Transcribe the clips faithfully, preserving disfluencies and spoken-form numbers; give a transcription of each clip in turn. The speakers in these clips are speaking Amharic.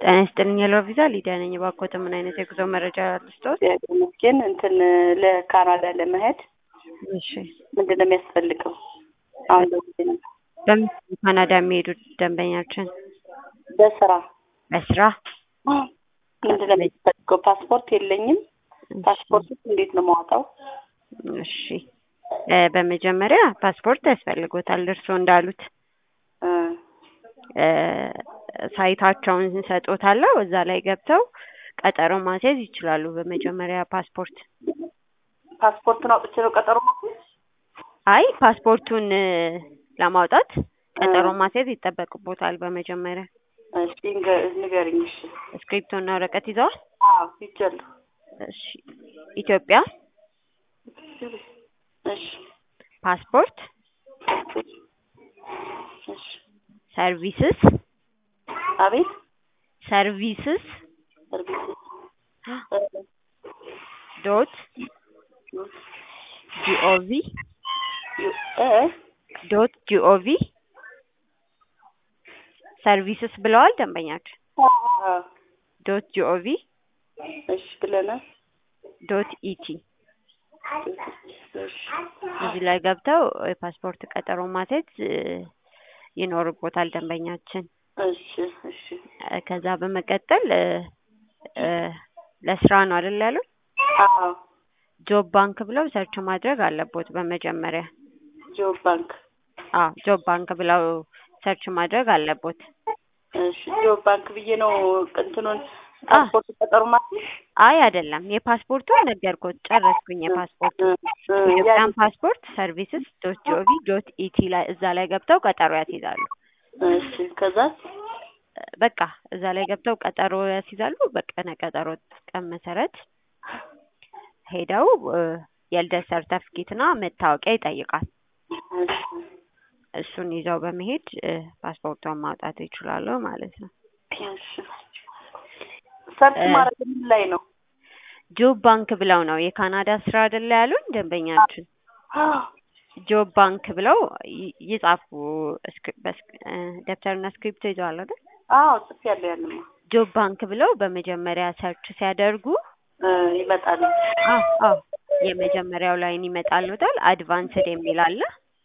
ጤና ይስጥልኝ ሄሎ ቪዛ ሊዲያ ነኝ። እባክዎት ምን አይነት የጉዞ መረጃ ልስጥዎት? ግን እንትን ለካናዳ ለመሄድ እሺ ምንድን ነው የሚያስፈልገው? አሁን ደግሞ በምን ካናዳ የሚሄዱ ደንበኛችን? በስራ በስራ ምንድን ነው የሚያስፈልገው? ፓስፖርት የለኝም። ፓስፖርት እንዴት ነው የማወጣው? እሺ እ በመጀመሪያ ፓስፖርት ያስፈልጎታል። እርስዎ እንዳሉት እ ሳይታቸውን እንሰጦታለሁ። እዛ ላይ ገብተው ቀጠሮ ማስያዝ ይችላሉ። በመጀመሪያ ፓስፖርት ፓስፖርት ነው አውጥቼ ነው ቀጠሮ? አይ ፓስፖርቱን ለማውጣት ቀጠሮ ማስያዝ ይጠበቅቦታል በመጀመሪያ። እሺ ንገሪኝ። እሺ ስክሪፕቶ እና ወረቀት ይዘዋል? አዎ ይቻላል። እሺ ኢትዮጵያ እሺ ፓስፖርት እሺ ሰርቪስስ አቤት ሰርቪስስ ሰርቪስ ዶት ጂኦቪ እ ዶት ጂኦቪ ሰርቪስስ ብለዋል ደንበኛችን? ዶት ጂኦቪ እሺ ብለናል። ዶት ኢቲ እዚህ ላይ ገብተው የፓስፖርት ቀጠሮ ማስያዝ ይኖርቦታል ደንበኛችን። እሺ እሺ ከዛ በመቀጠል እ ለስራ ነው አይደል ያሉት? አዎ ጆብ ባንክ ብለው ሰርች ማድረግ አለቦት በመጀመሪያ። ጆብ ባንክ አዎ ጆብ ባንክ ብለው ሰርች ማድረግ አለቦት። እሺ ጆብ ባንክ ብዬ ነው እንትኑን ፓስፖርት ቀጠሮ ማለት? አይ አይደለም፣ የፓስፖርቱን ነገርኩት ጨረስኩኝ። የፓስፖርቱ የኢትዮጵያን ፓስፖርት ሰርቪስስ ዶት ጂኦቪ ዶት ኢቲ ላይ እዛ ላይ ገብተው ቀጠሮ ያስይዛሉ። እሺ ከዛ በቃ እዛ ላይ ገብተው ቀጠሮ ያስይዛሉ። በቀነ ቀጠሮ ቀን መሰረት ሄደው የልደት ሰርተፍኬትና መታወቂያ ይጠይቃል። እሱን ይዘው በመሄድ ፓስፖርቱን ማውጣት ይችላሉ ማለት ነው። እሺ ሰርች ማድረግ ምን ላይ ነው? ጆብ ባንክ ብለው ነው። የካናዳ ስራ አይደለ ያሉን ደንበኛችን? ጆብ ባንክ ብለው ይጻፉ። ደብተርና ስክሪፕት ይዘዋል አይደል? አዎ ጽፌያለሁ። ያንማ ጆብ ባንክ ብለው በመጀመሪያ ሰርች ሲያደርጉ ይመጣል። አዎ አዎ የመጀመሪያው ላይን ይመጣልዎታል። አድቫንስድ የሚል አለ።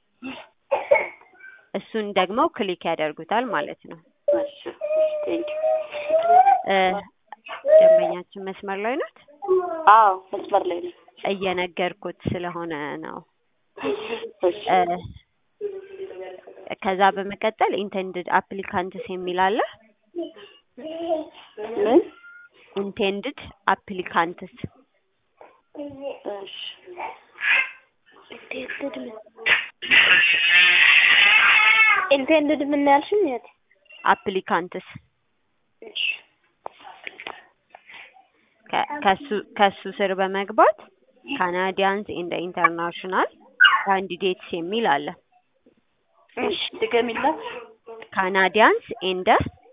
እሱን ደግሞ ክሊክ ያደርጉታል ማለት ነው። እሺ ቴንክ እ ደንበኛችን መስመር ላይ ናት? አዎ መስመር ላይ ነው። እየነገርኩት ስለሆነ ነው። እሺ እ ከዛ በመቀጠል ኢንቴንድድ አፕሊካንትስ የሚል አለ። ምን ኢንቴንድድ አፕሊካንትስ? እሺ ኢንቴንድድ ኢንቴንድድ ምን ያልሽኝ? የት አፕሊካንትስ? እሺ ከሱ ከሱ ስር በመግባት ካናዲያንስ ኢን ኢንተርናሽናል ካንዲዴትስ የሚል አለ። እሺ ድገሚላት። ካናዲያንስ ኢን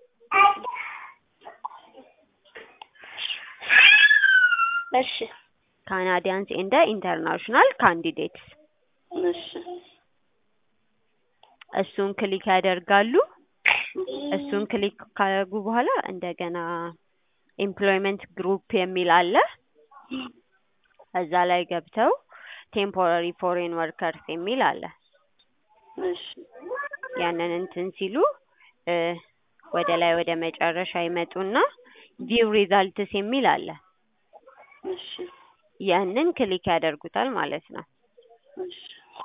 እሺ ካናዲያንስ ኢን ኢንተርናሽናል ካንዲዴትስ እሺ እሱን ክሊክ ያደርጋሉ። እሱን ክሊክ ካደረጉ በኋላ እንደገና ኤምፕሎይመንት ግሩፕ የሚል አለ። እዛ ላይ ገብተው ቴምፖራሪ ፎሬን ወርከርስ የሚል አለ። እሺ ያንን እንትን ሲሉ እ ወደ ላይ ወደ መጨረሻ ይመጡና ቪው ሪዛልትስ የሚል አለ። እሺ ያንን ክሊክ ያደርጉታል ማለት ነው። እሺ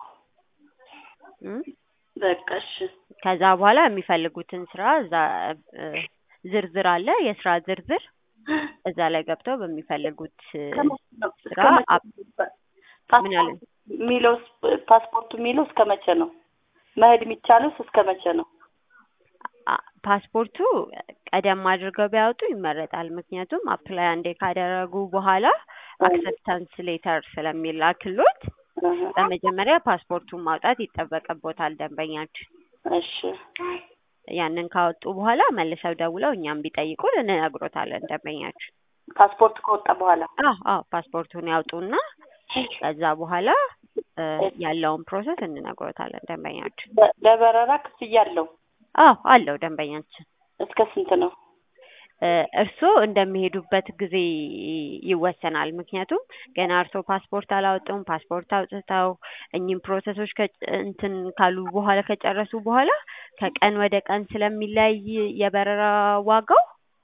እ በቃ እሺ ከዛ በኋላ የሚፈልጉትን ስራ እዛ ዝርዝር አለ፣ የስራ ዝርዝር እዛ ላይ ገብተው በሚፈልጉት ስራ ምን አለ ሚለው ፓስፖርቱ ሚለው እስከ መቼ ነው መሄድ የሚቻለው? እስከ መቼ ነው? ፓስፖርቱ ቀደም አድርገው ቢያወጡ ይመረጣል። ምክንያቱም አፕላይ አንዴ ካደረጉ በኋላ አክሰፕታንስ ሌተር ስለሚላክሎት በመጀመሪያ ፓስፖርቱን ማውጣት ይጠበቅቦታል ደንበኛችን። እሺ ያንን ካወጡ በኋላ መልሰው ደውለው እኛም ቢጠይቁን እንነግሮታለን ደንበኛችን። ፓስፖርት ከወጣ በኋላ? አዎ አዎ ፓስፖርቱን ያውጡና ከዛ በኋላ ያለውን ፕሮሰስ እንነግሮታለን ደንበኛችን። ለበረራ ክፍያ አለው? አዎ አለው ደንበኛችን። እስከ ስንት ነው? እርሶ እንደሚሄዱበት ጊዜ ይወሰናል። ምክንያቱም ገና እርሶ ፓስፖርት አላወጡም። ፓስፖርት አውጥተው እኚህን ፕሮሰሶች እንትን ካሉ በኋላ ከጨረሱ በኋላ ከቀን ወደ ቀን ስለሚለያይ የበረራ ዋጋው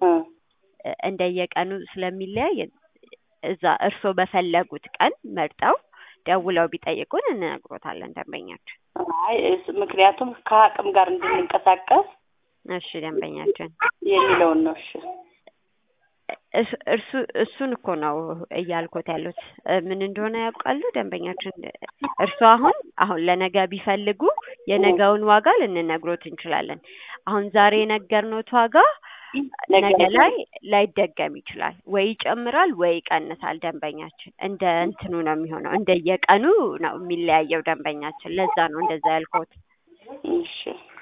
እንደየቀኑ ስለሚለያይ እዛ እርሶ በፈለጉት ቀን መርጠው ደውለው ቢጠይቁን እንነግሮታለን ደንበኛችን። አይ ምክንያቱም ከአቅም ጋር እንድንንቀሳቀስ እሺ ደንበኛችን የሚለውን ነው። እሺ እርሱ እሱን እኮ ነው እያልኩት ያሉት። ምን እንደሆነ ያውቃሉ ደንበኛችን? እርሱ አሁን አሁን ለነገ ቢፈልጉ የነገውን ዋጋ ልንነግሮት እንችላለን። አሁን ዛሬ የነገርነውት ዋጋ ነገ ላይ ላይደገም ይችላል። ወይ ይጨምራል ወይ ይቀንሳል ደንበኛችን። እንደ እንትኑ ነው የሚሆነው፣ እንደየቀኑ ነው የሚለያየው ደንበኛችን። ለዛ ነው እንደዛ ያልኩት። እሺ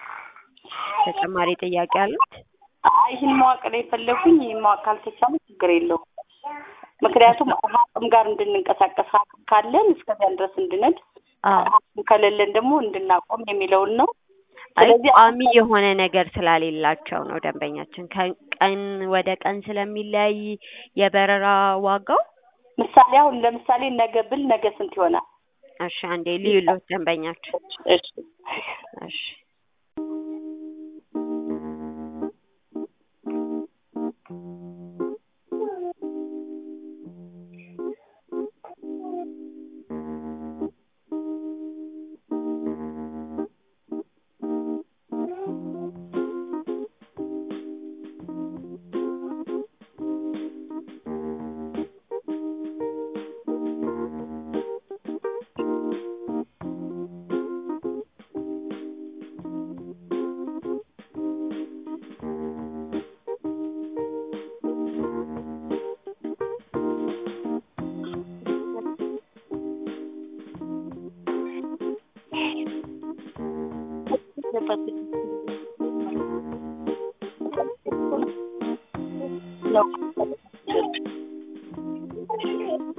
ተጨማሪ ጥያቄ አሉት? አይ ይሄን ማወቅ ነው የፈለኩኝ። ይሄን ማወቅ ካልተቻለ ችግር የለውም። ምክንያቱም አቅም ጋር እንድንንቀሳቀስ አቅም ካለን እስከዚያን ድረስ እንድንሄድ፣ አቅም ከሌለን ደግሞ እንድናቆም የሚለውን ነው። ስለዚህ ቋሚ የሆነ ነገር ስላሌላቸው ነው ደንበኛችን። ከቀን ወደ ቀን ስለሚለያይ የበረራ ዋጋው። ምሳሌ አሁን ለምሳሌ ነገ ብል ነገ ስንት ይሆናል? እሺ አንዴ ልዩሎት ደንበኛችን። እሺ እሺ ነው